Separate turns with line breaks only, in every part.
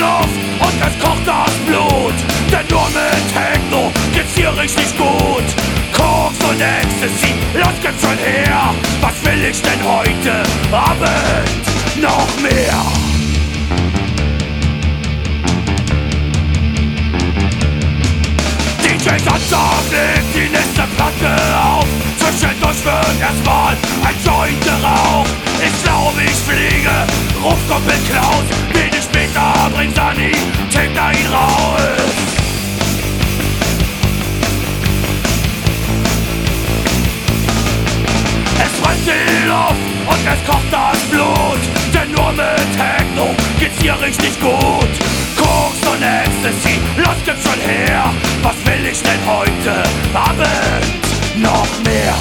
Luft und es kocht das Blut. Denn nur mit Techno geht's hier richtig gut. Koks und Ecstasy, los gibt's schon her. Was will ich denn heute Abend noch mehr? DJ Sonntag legt die nächste Platte auf. Zwischendurch wird erstmal ein Joint geraucht. Ich glaube, ich fliege, ruf Kumpel Klaus. Wenig später bringt Sunny, tippt er ihn raus. Es brennt die Luft und es kocht das Blut. Denn nur mit Techno geht's hier richtig gut. Koks und Ecstasy, los gibt's schon her. Was will ich denn heute Abend noch mehr?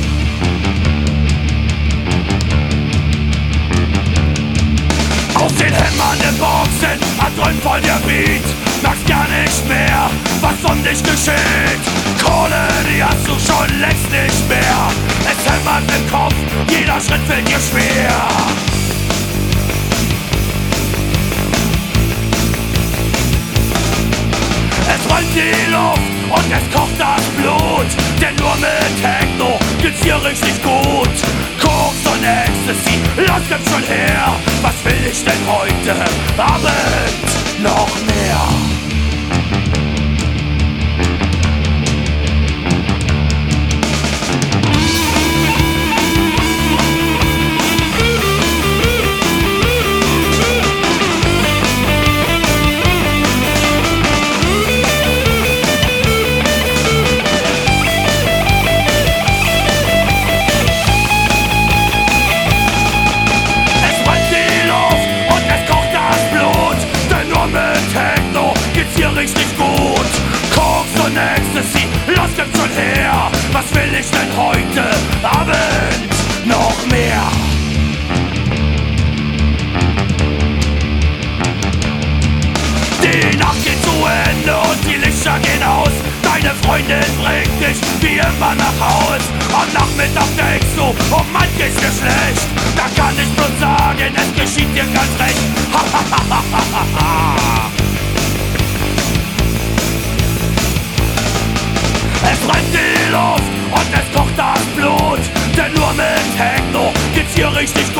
Aus den hämmernden Boxen erdrückt voll der Beat. Merkst gar nicht mehr, was um dich geschieht. Kohle, die hast du schon längst nicht mehr. Es hämmert im Kopf, jeder Schritt fällt dir schwer. Es rollt die Luft und es kocht das Blut. Denn nur mit Techno geht's hier richtig gut. Koks und Ecstasy, los gibt's schon her. Was will ich denn heute Abend noch mehr? Richtig gut, Koks und Ecstasy, los gibt's schon her. Was will ich denn heute Abend noch mehr? Die Nacht geht zu Ende und die Lichter gehen aus. Deine Freundin bringt dich wie immer nach Haus. Am Nachmittag denkst du, oh Mann, geht's dir schlecht. Da kann ich bloß sagen, es geschieht dir ganz recht. Ha ha ha ha ha ha. Es brennt die Luft und es kocht das Blut. Denn nur mit Techno geht's hier richtig